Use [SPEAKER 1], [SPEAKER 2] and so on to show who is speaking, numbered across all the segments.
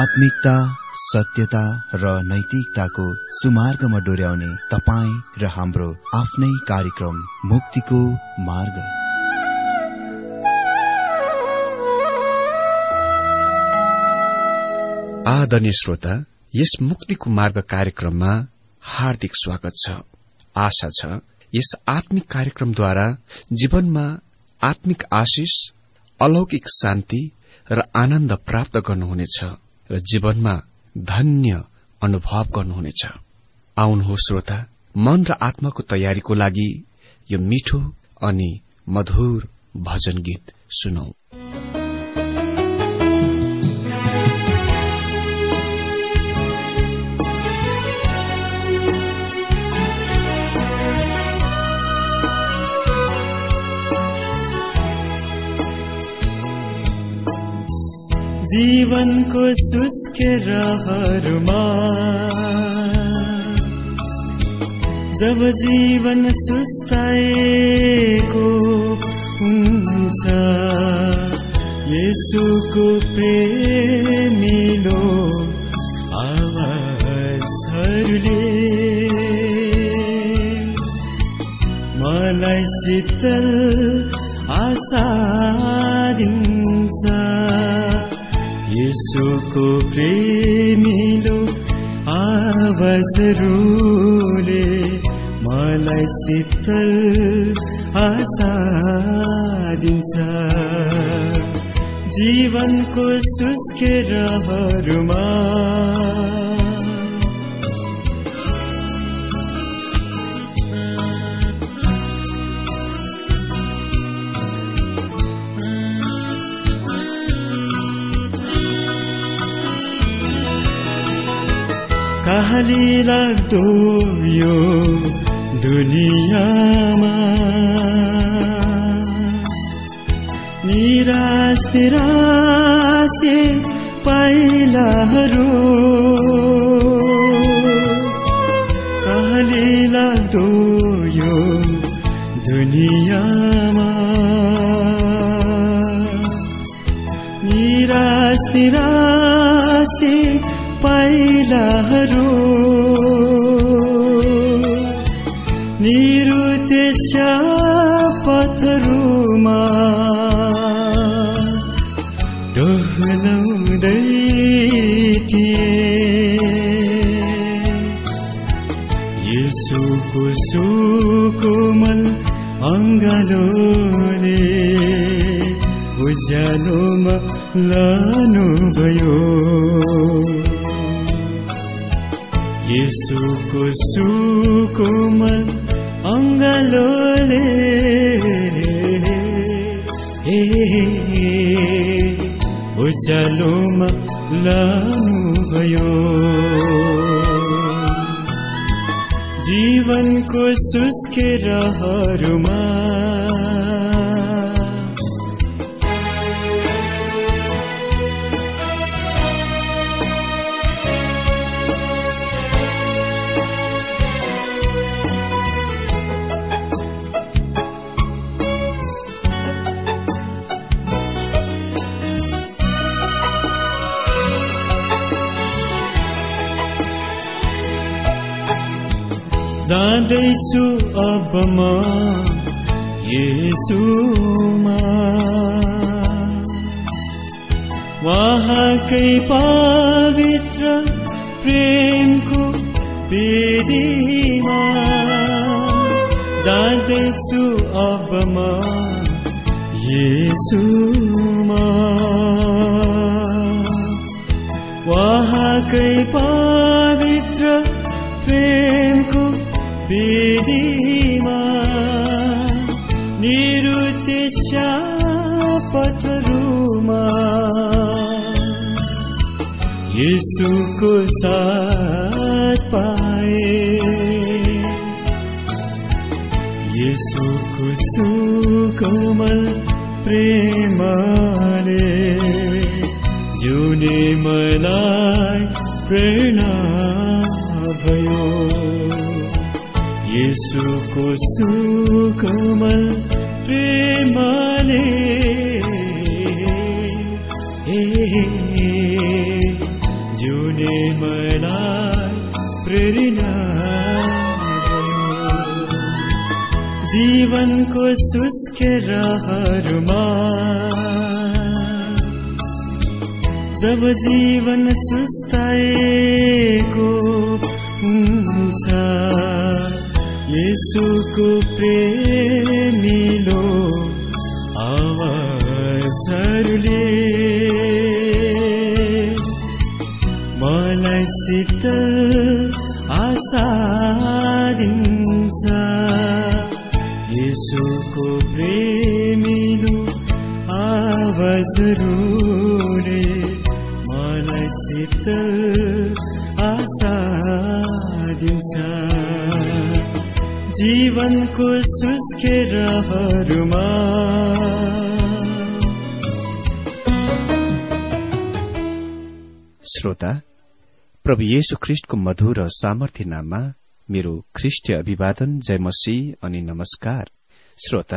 [SPEAKER 1] आत्मिकता, सत्यता र नैतिकताको सुमार्गमा डोर्याउने तपाईँ र हाम्रो आफ्नै कार्यक्रम मुक्तिको मार्ग।
[SPEAKER 2] आदरणीय श्रोता, यस मुक्तिको मार्ग कार्यक्रममा हार्दिक स्वागत छ। आशा छ यस आत्मिक कार्यक्रमद्वारा जीवनमा आत्मिक आशिष, अलौकिक शान्ति र आनन्द प्राप्त गर्नुहुनेछ र जीवनमा धन्य अनुभव गर्नुहुनेछ। आउनुहोस् श्रोता, मन र आत्माको तयारीको लागि यो मिठो अनि मधुर भजन गीत सुनौ।
[SPEAKER 3] जीवनको सुस्केराहरूमा जब जीवन सुस्ताएको हुन्छ, येशूको प्रेमिलो आवाजहरूले मलाई शीतल आशा दिन्छ। येशूको प्रेमिलो आवाजहरूले मलाई शीतल आशा दिन्छ। जीवनको सुस्केराहरूमा कहाली लाग्दो यो दुनियाँमा निराश निराशे पाइलाहरू, कहाली लाग्दो यो दुनियाँमा निराश निराशे पाइलाहरू, निरुद्देश्य पथहरूमा डोलाउँदै थिए। येशूको सुकोमल अङ्गालोले उज्यालोमा लानुभयो। येशूको सुकोमल अङ्गालोले उज्यालोमा लानुभयो। जीवनको सुस्केराहरूमा जाँदैछु अब म येशूमा, वहाँकै पवित्र प्रेमको वेदीमा। जाँदैछु अब म येशूमा, वहाँकै पवित्र प्रेमको वेदीमा। निरुद्देश्य पथहरूमा येशूको साथ पाए। येशूको सुकोमल प्रेमले जिउने मलाई प्रेरणा भयो। येशूको सुकोमल प्रेमले मलाई प्रेरणा भयो। जीवनको शुष्क राहहरूमा जब जीवन सुस्ताएको हुन्छ, येशूको प्रेमिलो आवाजहरूले मलाई शीतल आशा दिन्छ। येशूको प्रेमिलो आवाजहरूले मलाई शीतल आशा दिन्छ। जीवनको शुष्क राहहरूमा
[SPEAKER 2] श्रोता, प्रभु येशू ख्रीष्टको मधुर र सामर्थ्य नाममा मेरो ख्रीष्टीय अभिवादन, जय मसीह अनि नमस्कार। श्रोता,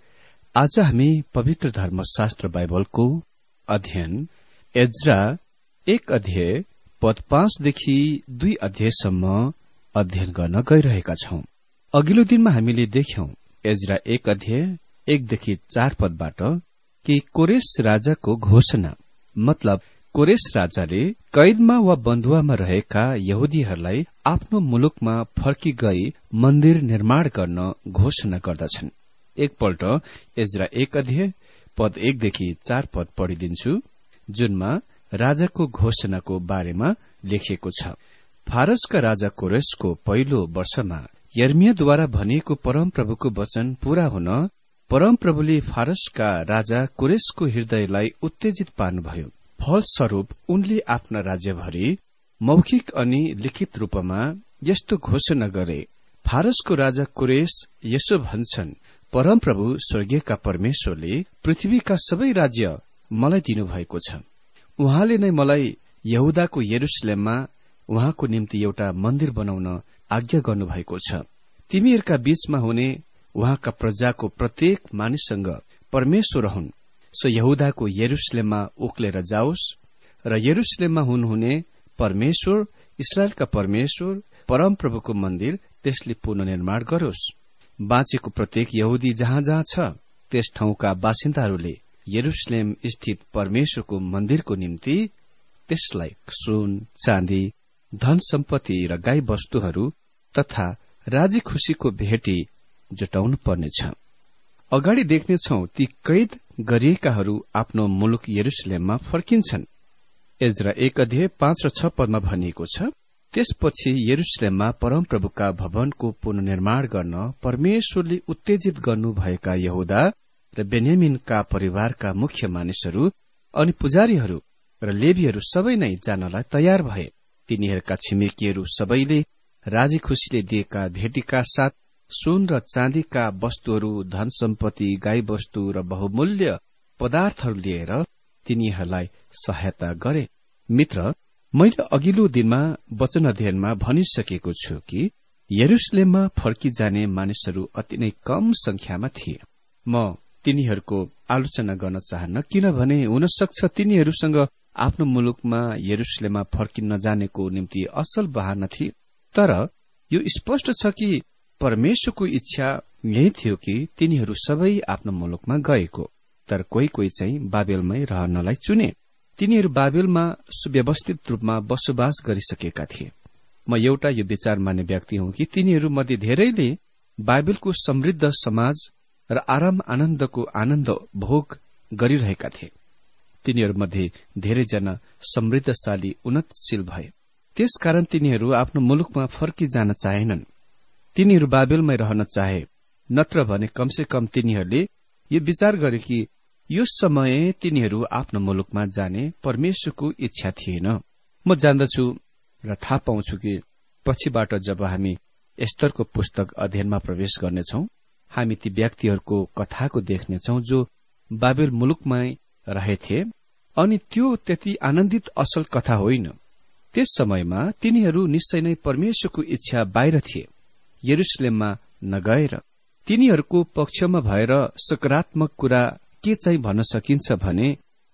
[SPEAKER 2] आज हामी पवित्र धर्मशास्त्र बाइबलको अध्ययन एज्रा 1 अध्याय पद 5 देखि 2 अध्यायसम्म अध्ययन गर्न गइरहेका छौं। अघिल्लो दिनमा हामीले देख्यौं एज्रा 1 अध्याय 1 देखि 4 पदबाट कि कोरेश राजाको घोषणा, मतलब कोरेश राजाले कैदमा वा बन्धुवामा रहेका यहुदीहरूलाई आफ्नो मुलुकमा फर्की गई मन्दिर निर्माण गर्न घोषणा गर्दछन्। एकपल्ट एज्रा 1 अध्याय पद 1 देखि 4 पद पढिदिन्छु, जुनमा राजाको घोषणाको बारेमा लेखिएको छ। फारसका राजा कोरेशको पहिलो वर्षमा यर्मियाद्वारा भनिएको परमप्रभुको वचन पूरा हुन परमप्रभुले फारसका राजा कोरेशको हृदयलाई उत्तेजित पार्नुभयो। फलस्वरूप उनले आफ्ना राज्यभरि मौखिक अनि लिखित रूपमा यस्तो घोषणा गरे, फारसको राजा कोरेश यसो भन्छन्, परमप्रभु स्वर्गीयका परमेश्वरले पृथ्वीका सबै राज्य मलाई दिनुभएको छ। उहाँले नै मलाई यहुदाको यरुशलेममा उहाँको निम्ति एउटा मन्दिर बनाउन आज्ञा गर्नुभएको छ। तिमीहरूका बीचमा हुने उहाँका प्रजाको प्रत्येक मानिससँग परमेश्वर हुन्, सो यहुदाको यरुशलेममा उक्लेर जाओस् र यरुशलेममा हुनुहुने परमेश्वर, इस्राएलका परमेश्वर, परमप्रभुको मन्दिर त्यसले पुनर्निर्माण गरोस्। बाँचेको प्रत्येक यहुदी जहाँ जहाँ छ त्यस ठाउँका बासिन्दाहरूले यरुशलेम स्थित परमेश्वरको मन्दिरको निम्ति त्यसलाई सुन, चाँदी, धन सम्पत्ति र गाई वस्तुहरू तथा राजी खुशीको भेटी जुटाउनु पर्नेछ। अगाडि देख्नेछौ ती कैद गरिएकाहरू आफ्नो मुलुक यरुशलेममा फर्किन्छन्। एज्रा 1 अध्याय 5 र 6 पदमा भनिएको छ, त्यसपछि यरुशलेममा परमप्रभुका भवनको पुनर्निर्माण गर्न परमेश्वरले उत्तेजित गर्नुभएका यहुदा र बेन्यामीनका परिवारका मुख्य मानिसहरू अनि पुजारीहरू र लेवीहरू सबै नै जानलाई तयार भए। तिनीहरूका छिमेकीहरू सबैले राजी खुशीले दिएका भेटीका साथ सुन र चाँदीका वस्तुहरू, धन सम्पत्ति, गाई वस्तु र बहुमूल्य पदार्थहरू लिएर तिनीहरूलाई सहायता गरे। मित्र, मैले अघिल्लो दिनमा वचन अध्ययनमा भनिसकेको छु कि यरुशलेममा फर्किजाने मानिसहरू अति नै कम संख्यामा थिए। म तिनीहरूको आलोचना गर्न चाहन्न, किनभने हुन सक्छ तिनीहरूसँग आफ्नो मुलुकमा यरुशलेममा फर्किन नजानेको निम्ति असल बहाना थिए। तर यो स्पष्ट छ कि परमेश्वरको इच्छा यही थियो कि तिनीहरू सबै आफ्नो मुलुकमा गएको, तर कोही कोही चाहिँ बाबेलमै रहनलाई चुने। तिनीहरू बाबेलमा सुव्यवस्थित रूपमा बसोबास गरिसकेका थिए। म एउटा यो विचार मान्ने व्यक्ति हुँ कि तिनीहरू मध्ये धेरैले बाबेलको समृद्ध समाज र आराम आनन्दको आनन्द भोग गरिरहेका थिए। तिनीहरूमध्ये धेरैजना समृद्धशाली उन्नतशील भए, त्यसकारण तिनीहरू आफ्नो मुलुकमा फर्किजान चाहेनन्। तिनीहरू बाबेलमै रहन चाहे, नत्र भने कमसे कम तिनीहरूले यो विचार गरे कि यो समय तिनीहरू आफ्नो मुलुकमा जाने परमेश्वरको इच्छा थिएन। म जान्दछु र थाहा पाउँछु कि पछिबाट जब हामी एस्तरको पुस्तक अध्ययनमा प्रवेश गर्नेछौं, हामी ती व्यक्तिहरूको कथाको देख्नेछौं जो बाबेल मुलुकमै रहेथे, अनि त्यो त्यति आनन्दित असल कथा होइन। त्यस समयमा तिनीहरू निश्चय नै परमेश्वरको इच्छा बाहिर थिए। यरुशलेममा नगएर तिनीहरूको पक्षमा भएर सकारात्मक कुरा के चाहिँ भन्न सकिन्छ भने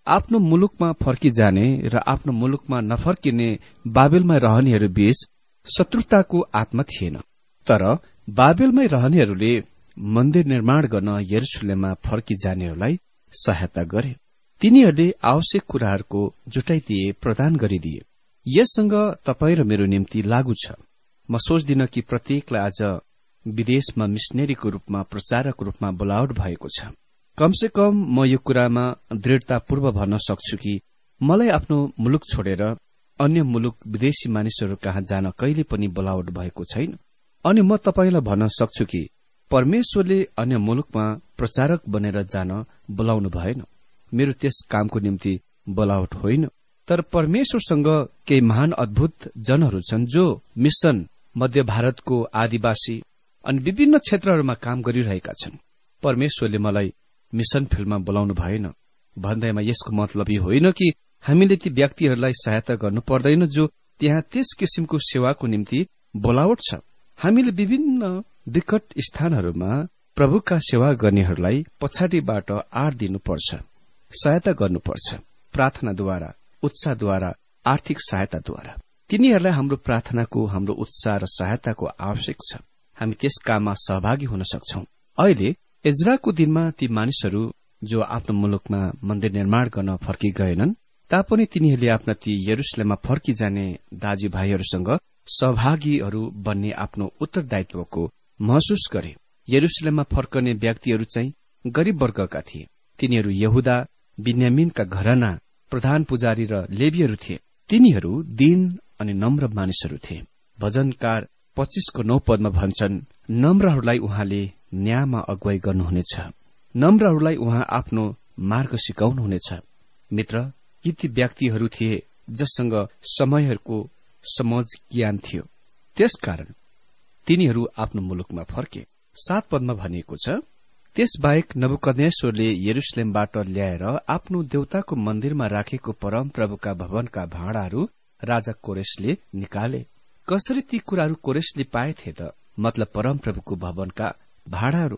[SPEAKER 2] आफ्नो मुलुकमा फर्किजाने र आफ्नो मुलुकमा नफर्किने बाबेलमा रहनेहरू बीच शत्रुताको आत्मा थिएन। तर बाबेलमै रहनेहरूले मन्दिर निर्माण गर्न यरुशलेममा फर्किजानेहरूलाई सहायता गरे। तिनीहरूले आवश्यक कुराहरूको जुटाइदिए, प्रदान गरिदिए। यससँग तपाईँ र मेरो निम्ति लागू छ। म सोच्दिन कि प्रत्येकलाई आज विदेशमा मिशनरीको रूपमा, प्रचारकको रूपमा बोलावट भएको छ। कमसे कम म यो कुरामा दृढ़तापूर्वक भन्न सक्छु कि मलाई आफ्नो मुलुक छोडेर अन्य मुलुक, विदेशी मानिसहरू कहाँ जान कहिले पनि बोलावट भएको छैन। अनि म तपाईलाई भन्न सक्छु कि परमेश्वरले अन्य मुलुकमा प्रचारक बनेर जान बोलाउनु भएन। मेरो त्यस कामको निम्ति बोलावट होइन। तर परमेश्वरसँग केही महान अद्भुत जनहरू छन् जो मिशन, मध्य भारतको आदिवासी अनि विभिन्न क्षेत्रहरूमा काम गरिरहेका छन्। परमेश्वरले मलाई मिशन फिल्डमा बोलाउनु भएन भन्दैमा यसको मतलब यो होइन कि हामीले ती व्यक्तिहरूलाई सहायता गर्नु पर्दैन जो त्यहाँ त्यस किसिमको सेवाको निम्ति बोलावट छ। हामीले विभिन्न विकट स्थानहरूमा प्रभुका सेवा गर्नेहरूलाई पछाडिबाट आड़ दिनुपर्छ, सहायता गर्नुपर्छ, प्रार्थनाद्वारा, उत्साहद्वारा, आर्थिक सहायताद्वारा। तिनीहरूलाई हाम्रो प्रार्थनाको, हाम्रो उत्साह र सहायताको आवश्यक छ। हामी त्यस काममा सहभागी हुन सक्छौं। अहिले एज्राको दिनमा ती मानिसहरू जो आफ्नो मुलुकमा मन्दिर निर्माण गर्न फर्किगएनन् तापनि तिनीहरूले आफ्ना ती यरुशलेममा फर्किजाने दाजुभाइहरूसँग सहभागीहरू बन्ने आफ्नो उत्तरदायित्वको महसुस गरे। यरुशलेममा फर्कने व्यक्तिहरू चाहिँ गरीब वर्गका थिए। तिनीहरू यहुदा, बिन्यामीनका घराना, प्रधान पुजारी र लेवीहरू थिए। तिनीहरू दीन अनि नम्र मानिसहरू थिए। भजनकार 25:9 पदमा भन्छन्, नम्रहरूलाई उहाँले न्यायमा अगुवाई गर्नुहुनेछ, नम्रहरूलाई उहाँ आफ्नो मार्ग सिकाउनुहुनेछ। मित्र, यी ती व्यक्तिहरू थिए जससँग समयहरूको समझ ज्ञान थियो। त्यसकारण तिनीहरू आफ्नो मुलुकमा फर्के। 7 पदमा भनिएको छ, त्यसबाहेक नबुकदनेश्वरले यरुशलेमबाट ल्याएर आफ्नो देवताको मन्दिरमा राखेको परमप्रभुका भवनका भाँडाहरू राजा कोरेशले निकाले। कसरी ती कुराहरू कोरेशले पाएथे त? मतलब परमप्रभुको भवनका भाँडाहरू।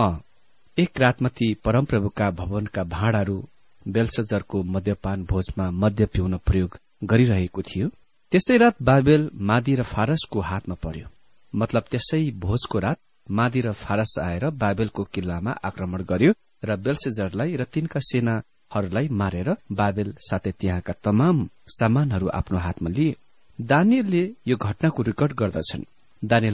[SPEAKER 2] एक रातमा ती परमप्रभुका भवनका भाँडाहरू बेलशजरको मद्यपान भोजमा मद्य पिउन प्रयोग गरिरहेको थियो। त्यसै रात बाबेल, मादी र फारसको हातमा पर्यो। मतलब त्यसै भोजको रात मादी र फारस आएर बाबेलको किल्लामा आक्रमण गर्यो र बेलशजरलाई र तिनका सेनाहरूलाई मारेर बाबेल साथै त्यहाँका तमाम सामानहरू आफ्नो हातमा लिए। दानियलले यो घटनाको रेकर्ड गर्दछन्। दानियल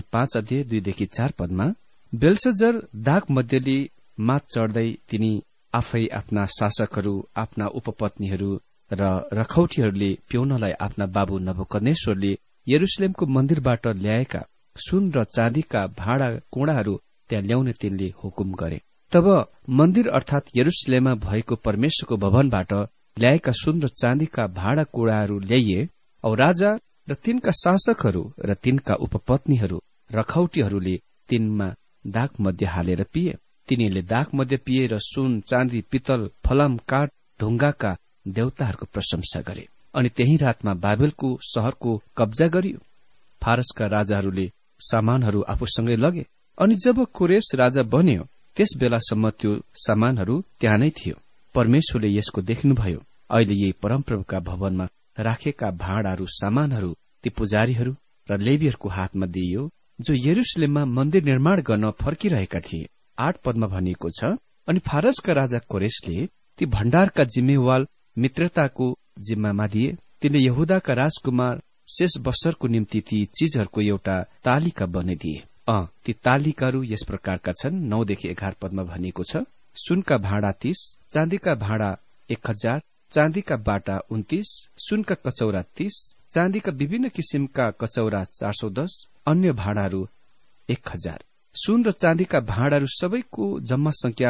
[SPEAKER 2] 5:2-4 पदमा बेलशजर दाग मध्यले माथ चढ्दै तिनी आफै, आफ्ना शासकहरू, आफ्ना उपपत्नीहरू र रखौटीहरूले पिउनलाई आफ्ना बाबु नबुकदनेश्वरले यरुशलेमको मन्दिरबाट ल्याएका सुन र चाँदीका भाँडा कुँडाहरू त्यहाँ ल्याउने तिनले हुकुम गरे। तब मन्दिर अर्थात यरुशलेममा भएको परमेश्वरको भवनबाट ल्याएका सुन र चाँदीका भाँडा कुँडाहरू ल्याइए औ राजा र तिनका शासकहरू र तिनका उपपत्नीहरू, रखौटीहरूले तिनमा दाग मध्य हालेर पिए। तिनीहरूले दाग मध्य पिए र सुन, चाँदी, पित्तल, फलाम, काठ, ढुङ्गाका देवताहरूको प्रशंसा गरे। अनि त्यही रातमा बाबेलको शहरको कब्जा गरियो। फारसका राजाहरूले सामानहरू आफूसँगै लगे। अनि जब कोरेश राजा बन्यो त्यस बेलासम्म त्यो सामानहरू त्यहाँ नै थियो। परमेश्वरले यसको देख्नुभयो। अहिले यही परमप्रभुका भवनमा राखेका भाँडाहरू, सामानहरू ती पुजारीहरू र लेवीहरूको हातमा दिइयो जो यरुशलेममा मन्दिर निर्माण गर्न फर्किरहेका थिए। 8 पदमा भनिएको छ, अनि फारसका राजा कोरेशले ती भण्डारका जिम्मेवाल मित्रताको जिम्मामा दिए। तिनले यहुदाका राजकुमार शेष बसरको निम्ति ती चीजहरूको एउटा तालिका बनाइदिए। ती तालिकाहरू यस प्रकारका छन्। 9-11 पदमा भनिएको छ, सुनका भाँडा 30, चाँदीका भाँडा 1000, चाँदीका बाटा 29, सुनका कचौरा 30, चाँदीका विभिन्न किसिमका कचौरा 410, अन्य भाँडाहरू 1000। सुन र चाँदीका भाँडाहरू सबैको जम्मा संख्या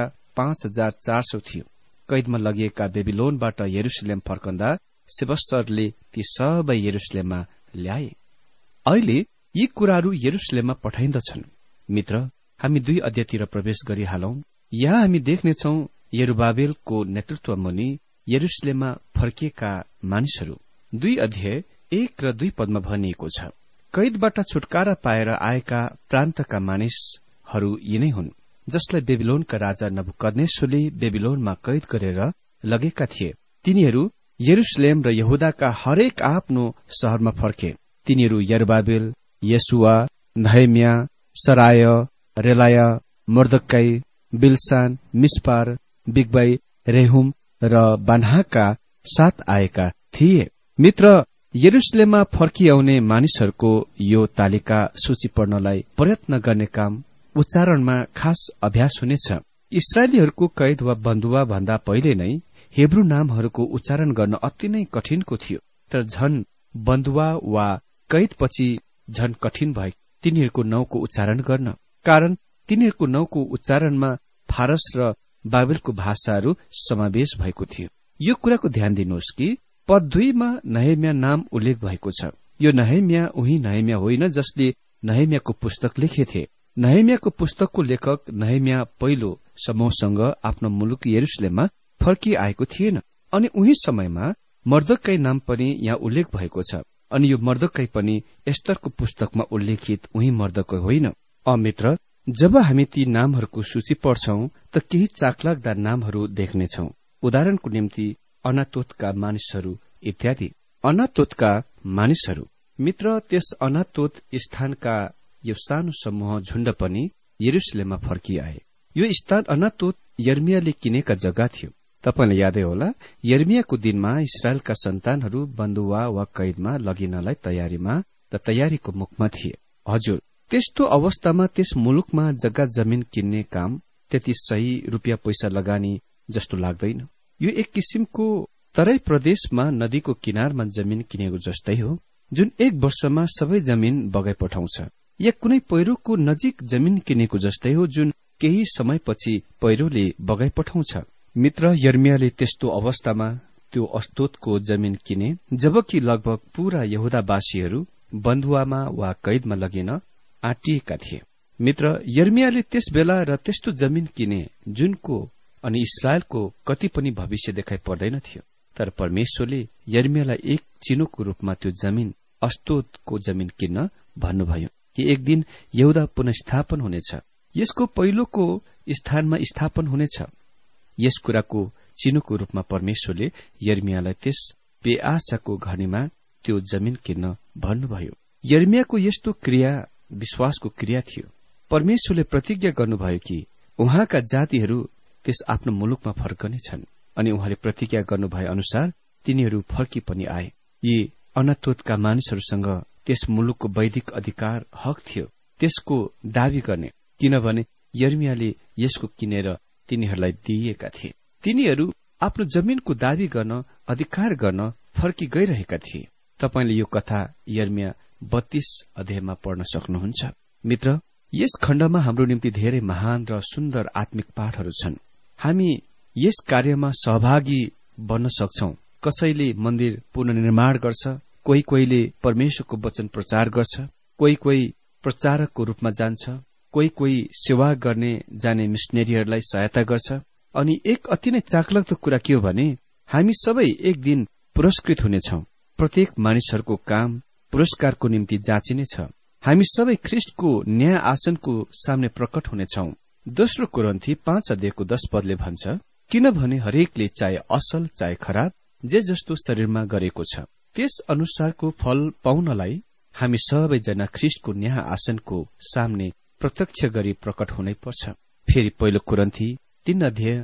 [SPEAKER 2] 5400 थियो। कैदमा लगिएका बेबिलोनबाट यरुशलेम फर्कँदा सेबस्सरले ती सबै यरुशलेममा ल्याए। अहिले यी कुराहरू यरुशलेममा पठाइन्दछन्। मित्र, हामी 2 अध्यायतिर प्रवेश गरिहालौं। यहाँ हामी देख्नेछौ यरुबाबेलको नेतृत्व मुनि यरुशलेममा फर्किएका मानिसहरू। 2 अध्याय 1 र 2 पदमा भनिएको छ, कैदबाट छुटकारा पाएर आएका प्रान्तका मानिसहरू यिनै हुन् जसलाई बेबिलोनका राजा नबुकदनेश्वरले बेबिलोनमा कैद गरेर लगेका थिए। तिनीहरू यरुशलेम र यहूदाका हरेक आफ्नो शहरमा फर्के। तिनीहरू यरुबाबेल, येशुवा, नहम्या, सराय, रेलाया, मर्दक्काई, बिलसान, मिस्पार, बिगबाई, रेहुम र बान्हाका साथ आएका थिए। मित्र, यरुशलेममा फर्किआउने मानिसहरूको यो तालिका सूची पढ्नलाई प्रयत्न गर्ने काम उच्चारणमा खास अभ्यास हुनेछ। इस्राएलीहरूको कैद वा बन्दुवा भन्दा पहिले नै हेब्रू नामहरूको उच्चारण गर्न अति नै कठिनको थियो। तर झन बन्दुवा वा कैदपछि झन कठिन भए तिनीहरूको नाउँको उच्चारण गर्न, कारण तिनीहरूको नाउँको उच्चारणमा फारस र बाबेलको भाषाहरू समावेश भएको थियो। यो कुराको ध्यान दिनुहोस् कि पद 2 मा नहम्या नाम उल्लेख भएको छ। यो नहम्या उही नहम्या होइन जसले नहम्याको पुस्तक लेखेथे। नहम्याको पुस्तकको लेखक नहम्या पहिलो समूहसँग आफ्नो मुलुक यरुशलेममा फर्किआएको थिएन। अनि उही समयमा मर्दक्काई नाम पनि यहाँ उल्लेख भएको छ। अनि यो मर्दक्काई पनि एस्तरको पुस्तकमा उल्लेखित उही मर्दक्काई होइन। मित्र, जब हामी ती नामहरूको सूची पढ्छौं त केही चाखलाग्दा नामहरू देख्नेछौं। उदाहरणको निम्ति अनातोतका मानिसहरू इत्यादि। अनातोतका मानिसहरू, मित्र, त्यस अनातोत स्थानका यो सानो समूह झुण्ड पनि यरुशलेममा फर्किआए। यो स्थान अनातोत यर्मियाले किनेका जग्गा थियो। तपाईलाई यादै होला, यर्मियाको दिनमा इस्राएलका सन्तानहरू बन्दुवा वा कैदमा लगिनलाई तयारीमा र तयारीको मुखमा थिए। हजुर, त्यस्तो अवस्थामा त्यस मुलुकमा जग्गा जमिन किन्ने काम त्यति सही रुपियाँ पैसा लगानी जस्तो लाग्दैन। यो एक किसिमको तराई प्रदेशमा नदीको किनारमा जमिन किनेको जस्तै हो, जुन एक वर्षमा सबै जमिन बगाइ पठाउँछ, या कुनै पहिरोको नजिक जमिन किनेको जस्तै हो, जुन केही समयपछि पहिरोले बगाइ पठाउँछ। मित्र, यर्मियाले त्यस्तो अवस्थामा त्यो अस्तोतको जमिन किने, जबकि लगभग पूरा यहूदावासीहरू बन्दुवामा वा कैदमा लगिन आँटिएका थिए। मित्र, यर्मियाले त्यस बेला र त्यस्तो जमिन किने जुनको अनि इस्राएलको कति पनि भविष्य देखाइ पर्दैन थियो। तर परमेश्वरले यर्मियालाई एक चिनोको रूपमा त्यो जमिन अस्तोतको जमिन किन्न भन्नुभयो कि एक दिन यहूदा पुनस्थापन हुनेछ, यसको पहिलोको स्थानमा स्थापन हुनेछ। यस कुराको चिनोको रूपमा परमेश्वरले यर्मियालाई त्यस बेआशाको घनीमा त्यो जमिन किन्न भन्नुभयो। यर्मियाको यस्तो क्रिया विश्वासको क्रिया थियो। परमेश्वरले प्रतिज्ञा गर्नुभयो कि उहाँका जातिहरू त्यस आफ्नो मुलुकमा फर्कनेछन्, अनि उहाँले प्रतिज्ञा गर्नुभए अनुसार तिनीहरू फर्की पनि आए। यी अनातोतका मानिसहरूसँग त्यस मुलुकको वैदिक अधिकार हक थियो त्यसको दावी गर्ने, किनभने यर्मियाले यसको किनेर तिनीहरूलाई दिइएका थिए। तिनीहरू आफ्नो जमिनको दावी गर्न, अधिकार गर्न फर्की गइरहेका थिए। तपाईले यो कथा यर्मिया 32 अध्यायमा पढ्न सक्नुहुन्छ। मित्र, यस खण्डमा हाम्रो निम्ति धेरै महान र सुन्दर आत्मिक पाठहरू छन्। हामी यस कार्यमा सहभागी बन्न सक्छौं। कसैले मन्दिर पुनर्निर्माण गर्छ, कोहीले परमेश्वरको वचन प्रचार गर्छ, कोही प्रचारकको रूपमा जान्छ, कोही सेवा गर्ने जाने मिशनरीहरूलाई सहायता गर्छ। अनि एक अति नै चाखलाग्दो कुरा के हो भने हामी सबै एक दिन पुरस्कृत हुनेछौं। प्रत्येक मानिसहरूको काम पुरस्कारको निम्ति जाँचिनेछ। हामी सबै ख्रिस्टको न्याय आसनको सामने प्रकट हुनेछौं। दोस्रो कोरिन्थी 5 अध्यायको 10 पदले भन्छ, किनभने हरेकले चाहे असल चाहे खराब जे जस्तो शरीरमा गरेको छ त्यस अनुसारको फल पाउनलाई हामी सबैजना ख्रिस्टको न्याय आसनको सामने प्रत्यक्ष गरी प्रकट हुनै पर्छ। फेरि पहिलो कोरिन्थी 3 अध्याय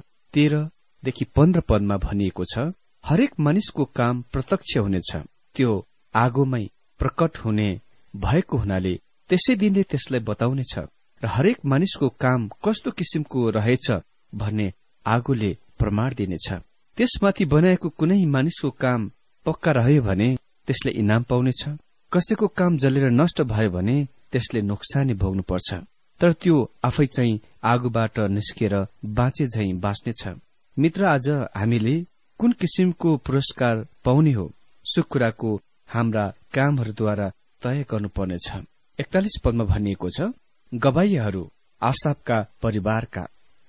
[SPEAKER 2] 13 - 15 पदमा भनिएको छ, हरेक मानिसको काम प्रत्यक्ष हुनेछ, त्यो आगोमै प्रकट हुने भएको हुनाले त्यसै दिनले त्यसलाई बताउनेछ र हरेक मानिसको काम कस्तो किसिमको रहेछ भन्ने आगोले प्रमाण दिनेछ। त्यसमाथि बनाएको कुनै मानिसको काम पक्का रह्यो भने त्यसले इनाम पाउनेछ, कसैको काम जलेर नष्ट भयो भने त्यसले नोक्सानी भोग्नुपर्छ, तर त्यो आफै चाहिँ आगोबाट निस्केर बाँचे झैं बाँच्नेछ। मित्र, आज हामीले कुन किसिमको पुरस्कार पाउने हो सो कुराको हाम्रा कामहरूद्वारा तय गर्नुपर्नेछ। 41 पदमा भनिएको छ, गवाईहरू आसाफका परिवारका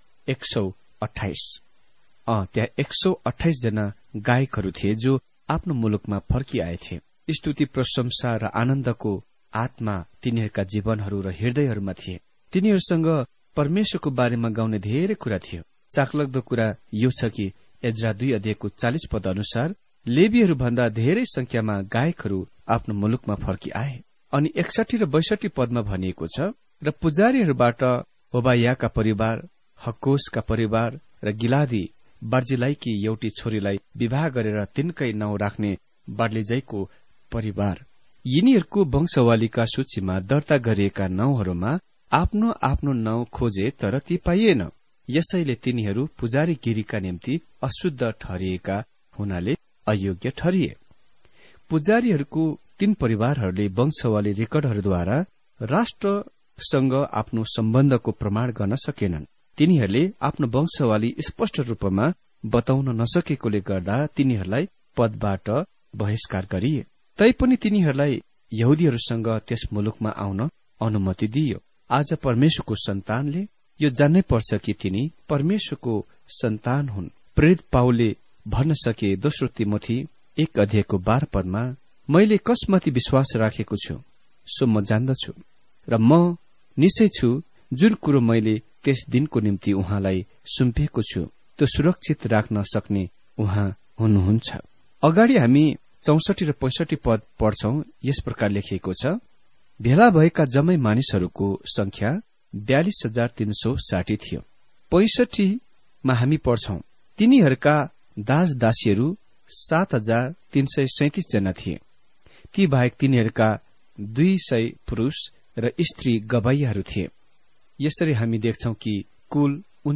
[SPEAKER 2] 128। त्यहाँ 128 जना गायकहरू थिए जो आफ्नो मुलुकमा फर्किआएथे। स्तुति, प्रशंसा र आनन्दको आत्मा तिनीहरूका जीवनहरू र हृदयहरूमा थिए। तिनीहरूसँग परमेश्वरको बारेमा गाउने धेरै कुरा थियो। चाखलाग्दो कुरा यो छ कि एज्रा 2 अध्यायको 40 पद अनुसार लेवीहरू भन्दा धेरै संख्यामा गायकहरू आफ्नो मुलुकमा फर्की आए। अनि 61 र 62 पदमा भनिएको छ, र पुजारीहरूबाट होबायाका परिवार, हक्कोसका परिवार र गिलादी बार्जिलाईकी एउटी छोरीलाई विवाह गरेर तिनकै नाउँ राख्ने बार्लिजाईको परिवार। यिनीहरूको वंशावलीका सूचीमा दर्ता गरिएका नाउँहरूमा आफ्नो आफ्नो नाउँ खोजे, तर ती पाइएन। यसैले तिनीहरू पुजारीगिरीका निम्ति अशुद्ध ठहरिएका हुनाले अयोग्य ठहरिए। पुजारीहरूको 3 परिवारहरूले वंशावली रेकर्डहरूद्वारा राष्ट्रसँग आफ्नो सम्बन्धको प्रमाण गर्न सकेनन्। तिनीहरूले आफ्नो वंशावली स्पष्ट रूपमा बताउन नसकेकोले गर्दा तिनीहरूलाई पदबाट बहिष्कार गरिए। तैपनि तिनीहरूलाई यहुदीहरूसँग त्यस मुलुकमा आउन अनुमति दिइयो। आज परमेश्वरको सन्तानले यो जान्नै पर्छ कि तिनी परमेश्वरको सन्तान हुन्। प्रेरित पाउलले भन्न सके 2 तिमोथी 1 अध्यायको 12 पदमा, मैले कसमाथि विश्वास राखेको छु सो म जान्दछु, र म निश्चय छु जुन कुरो मैले त्यस दिनको निम्ति उहाँलाई सुम्पिएको छु त्यो सुरक्षित राख्न सक्ने उहाँ हुनुहुन्छ। अगाडि हामी 64 र 65 पद पढ्छौं। यस प्रकार लेखिएको छ, भेला भएका जम्मै मानिसहरूको संख्या 42,360 थियो। 65 मा हामी पढ्छौं, तिनीहरूका दास दासीहरू 7,337 जना थिए। ती बाहेक तिनीहरूका 200 पुरुष र स्त्री गवाईहरू थिए। यसरी हामी देख्छौं कि कुल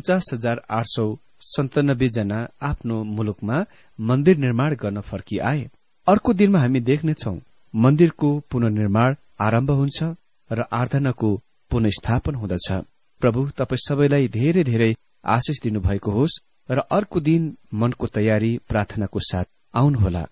[SPEAKER 2] 49,897 जना आफ्नो मुलुकमा मन्दिर निर्माण गर्न फर्की आए। अर्को दिनमा हामी देख्नेछौं मन्दिरको पुनर्निर्माण आरम्भ हुन्छ र आराधनाको पुनस्थापन हुँदछ। प्रभु तपाई सबैलाई धेरै धेरै आशिष दिनुभएको होस् र अर्को दिन मनको तयारी प्रार्थनाको साथ आउनुहोला।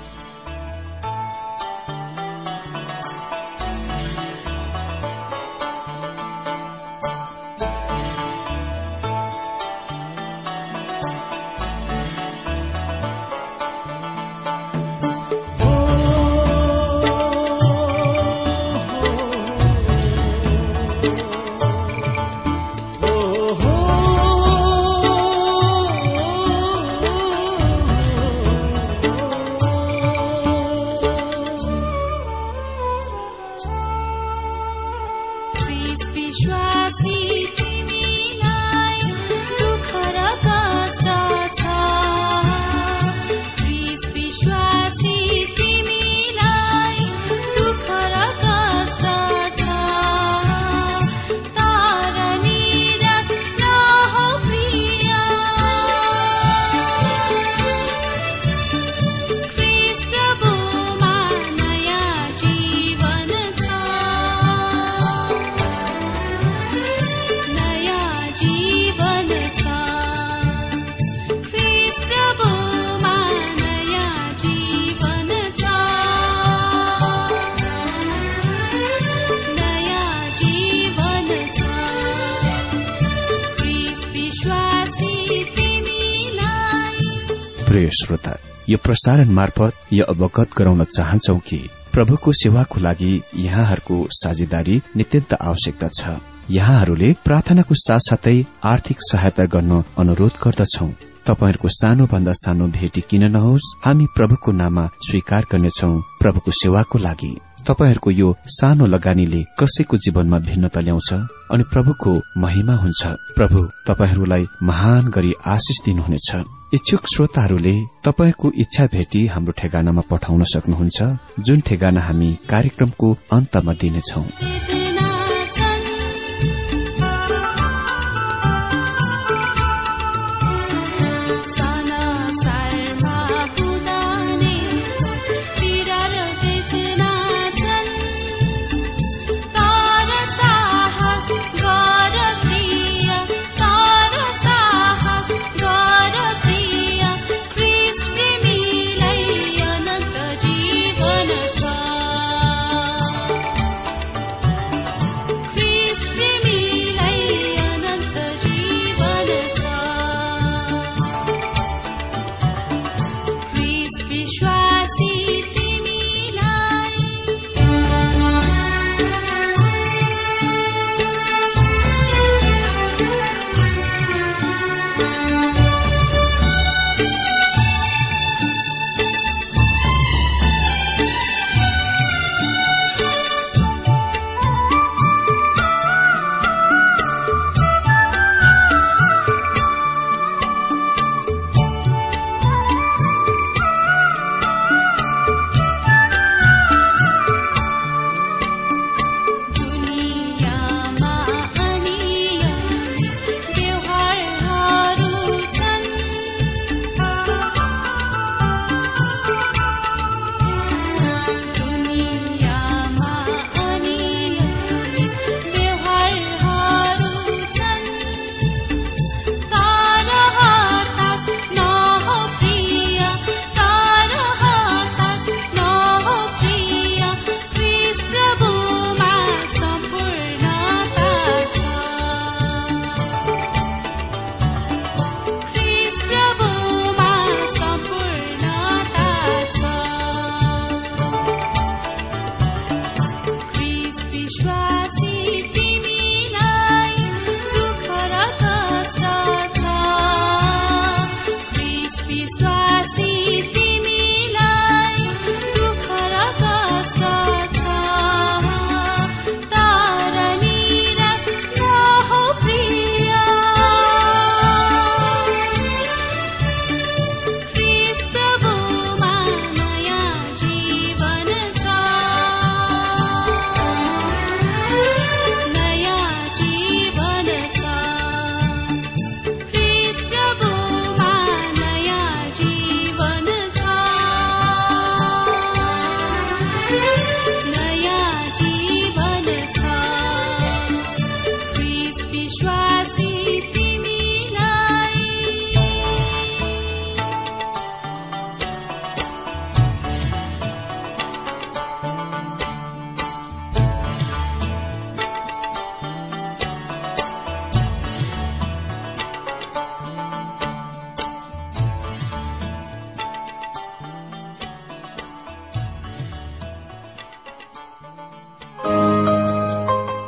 [SPEAKER 2] प्रिय श्रोता, यो प्रसारण मार्फत यो अवगत गराउन चाहन्छौ कि प्रभुको सेवाको लागि यहाँहरूको साझेदारी नित्यन्त आवश्यकता छ। यहाँहरूले प्रार्थनाको साथसाथै आर्थिक सहायता गर्न अनुरोध गर्दछौ। तपाईहरूको सानो भन्दा सानो भेटी किन नहोस्, हामी प्रभुको नाममा स्वीकार गर्नेछौ। प्रभुको सेवाको लागि तपाईहरूको यो सानो लगानीले कसैको जीवनमा भिन्नता ल्याउँछ अनि प्रभुको महिमा हुन्छ। प्रभु तपाईहरूलाई महान गरी आशिष दिनुहुनेछ। इच्छुक श्रोताहरूले तपाईको इच्छा भेटी हाम्रो ठेगानामा पठाउन सक्नुहुन्छ, जुन ठेगाना हामी कार्यक्रमको अन्तमा दिनेछौं।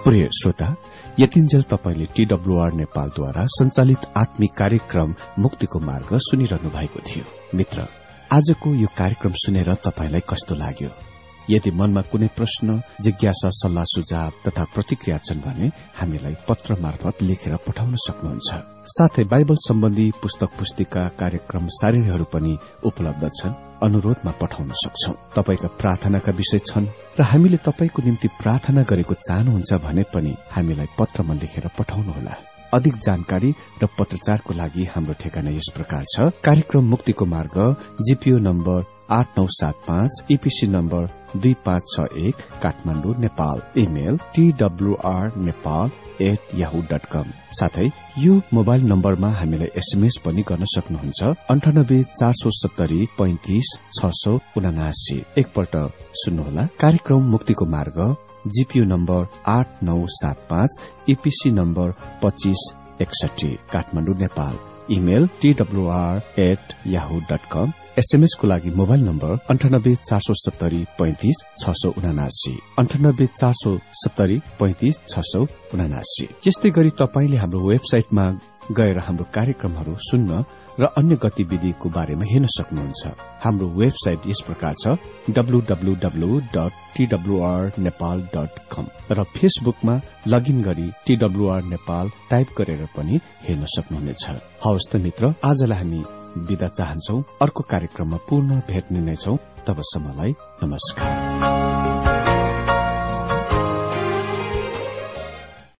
[SPEAKER 2] प्रिय श्रोता, यतिन्जेल तपाईले टीडब्ल्यूआर नेपालद्वारा संचालित आत्मिक कार्यक्रम मुक्तिको मार्ग सुनिरहनु भएको थियो। मित्र, आजको यो कार्यक्रम सुनेर तपाईलाई कस्तो लाग्यो? यदि मनमा कुनै प्रश्न, जिज्ञासा, सल्लाह सुझाव तथा प्रतिक्रिया छन् भने हामीलाई पत्र मार्फत लेखेर पठाउन सक्नुहुन्छ। साथै बाइबल सम्बन्धी पुस्तक पुस्तिका, कार्यक्रम सारिणीहरू पनि उपलब्ध छन्, अनुरोधमा पठाउन सक्छौ। तपाईका प्रार्थनाका विषय छन् र हामीले तपाईको निम्ति प्रार्थना गरेको चाहनुहुन्छ भने पनि हामीलाई पत्रमा लेखेर पठाउनुहोला। अधिक जानकारी र पत्रचारको लागि हाम्रो ठेगाना यस प्रकार छ। कार्यक्रम मुक्तिको मार्ग, GPO number 8975, EPC number 2561, Kathmandu, Nepal. Email twrnepal@yahoo.com। साथै यो मोबाइल नम्बरमा हामीलाई एसएमएस पनि गर्न सक्नुहुन्छ। 98 470 35 679। एकपल्ट सुन्नुहोला। कार्यक्रम मुक्तिको मार्ग, GPO number 8975, EPC number 2561, Kathmandu, Nepal. Email twr@yahoo.com। SMS को लागि मोबाइल नम्बर 98 470 35 679, 98 470 35 679। यस्तै गरी तपाईले हाम्रो वेबसाइटमा गएर हाम्रो कार्यक्रमहरू सुन्न र अन्य गतिविधिको बारेमा हेर्न सक्नुहुन्छ। हाम्रो वेबसाइट यस प्रकार छ, www.twrnepal.com, र फेसबुकमा लगइन गरी TWR नेपाल टाइप गरेर पनि हेर्न सक्नुहुनेछ। हवस् त मित्र, आजलाई हामी बिदा चाहन्छौ। अर्को कार्यक्रममा पुनः भेट्ने नै छौं। तबसम्मलाई नमस्कार।